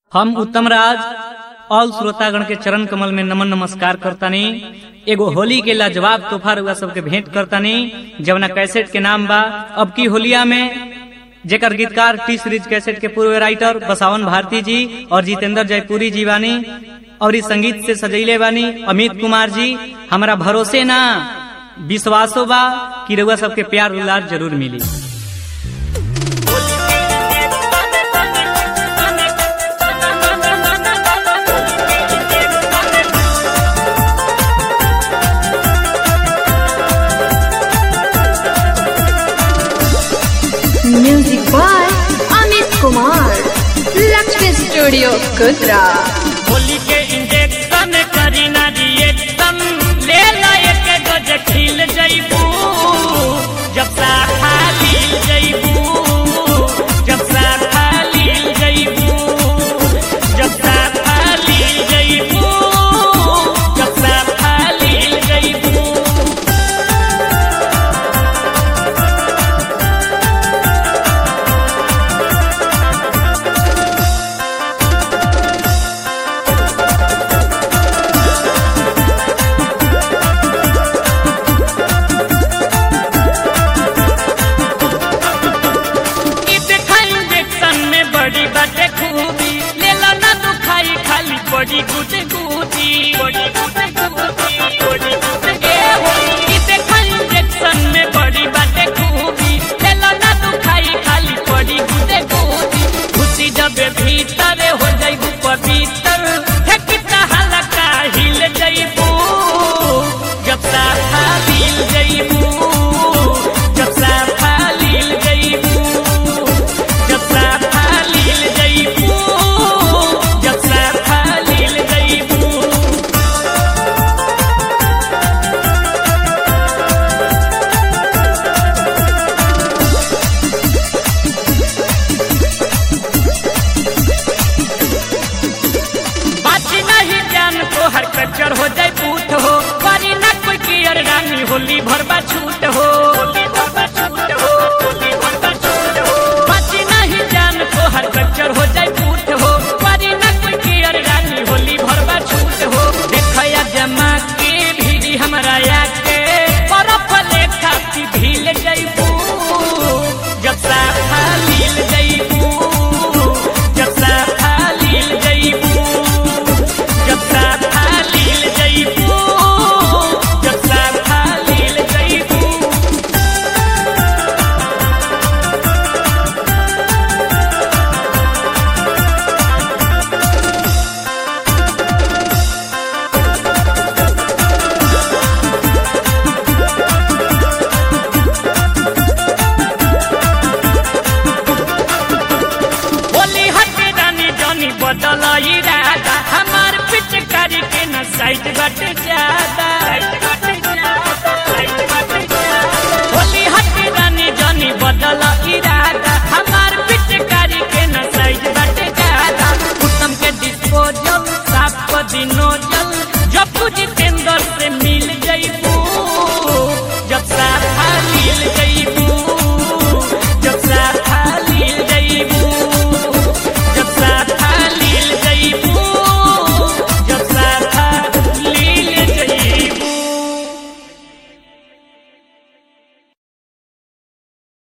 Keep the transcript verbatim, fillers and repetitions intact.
हम उत्तम राज और श्रोतागण के चरण कमल में नमन नमस्कार करतानी। एगो होली के लाजवाब तोहफा रुआ सबके भेंट करतानी, जवना कैसेट के नाम बा अब की होलिया में, जेकर गीतकार टी सीरीज कैसेट के पूर्व राइटर बसावन भारती जी और जितेंद्र जयपुरी जी बानी, और इस संगीत से सजैले बानी अमित कुमार जी। हमारा भरोसे ना विश्वासो बा कि रुआ सबके प्यार दुलार जरूर मिली। Music by Amit Kumar, Lakshmi studio Kudra. Holi के इंजेक्शन करी ना रिएक्शन, ले ला एक गज खिल जइबू, जब साखा लील जइबू, जब साखा लील जइबू, जब साखा लील जइबू, जब साखा लील जइबू। बड़ी बाटे खूबी लेला ना तू खाई खाली बड़ी गुटे गुटी, बड़ी गुटे गुटी, बड़ी गुटे ए होली के खाई इंजेक्शन में बड़ी बाटे खूबी लेला ना तू खाई खाली बड़ी गुटे गुटी। खुशी जब भीतर हो जाइबू पवित्र, है कितना हल्का हिल जाइबू, जब साफा हिल जाइबू, जब साफा हिल जाइबू, जब साफा लील जइबू, जब साफा लील जइबू। बाजी नहीं जान तो हर कच्चर हो जाए पूत हो, बारी ना कोई कियर रानी होली भरबा छूट हो, होली भरबा छूट हो, होली भरबा छूट हो। बाजी नहीं जान तो हर कच्चर हो जाए पूत हो, बारी ना कोई कियर रानी होली भरबा छूट हो। देखया जमा के भीड़ी हमरा आके बर्फ ले खाती भील जइबू, जब साफा लील जइबू, जब साफा लील जइबू, जब साफा लील जइबू, जब साफा लील जइबू। होली हटे रानी जानी बदल इरादा, हमार पिचकारी के न साइड बट ज्यादा।